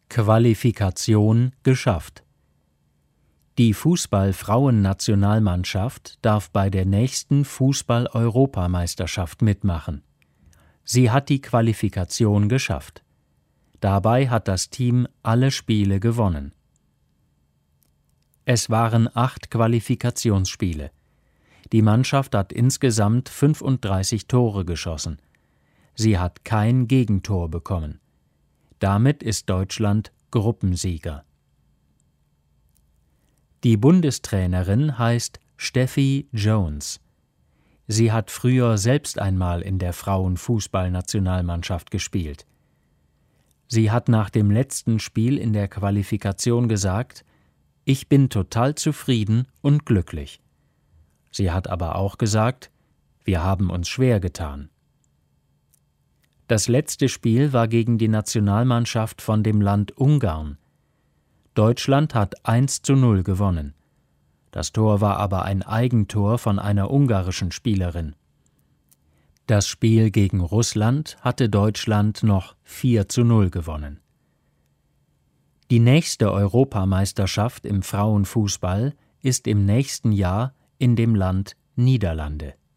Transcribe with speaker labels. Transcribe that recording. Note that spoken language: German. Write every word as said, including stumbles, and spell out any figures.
Speaker 1: Qualifikation geschafft. Die Fußball-Frauen-Nationalmannschaft darf bei der nächsten Fußball-Europameisterschaft mitmachen. Sie hat die Qualifikation geschafft. Dabei hat das Team alle Spiele gewonnen. Es waren acht Qualifikationsspiele. Die Mannschaft hat insgesamt fünfunddreißig Tore geschossen. Sie hat kein Gegentor bekommen. Damit ist Deutschland Gruppensieger. Die Bundestrainerin heißt Steffi Jones. Sie hat früher selbst einmal in der Frauenfußballnationalmannschaft gespielt. Sie hat nach dem letzten Spiel in der Qualifikation gesagt: „Ich bin total zufrieden und glücklich." Sie hat aber auch gesagt: „Wir haben uns schwer getan." Das letzte Spiel war gegen die Nationalmannschaft von dem Land Ungarn. Deutschland hat eins zu null gewonnen. Das Tor war aber ein Eigentor von einer ungarischen Spielerin. Das Spiel gegen Russland hatte Deutschland noch vier zu null gewonnen. Die nächste Europameisterschaft im Frauenfußball ist im nächsten Jahr in dem Land Niederlande.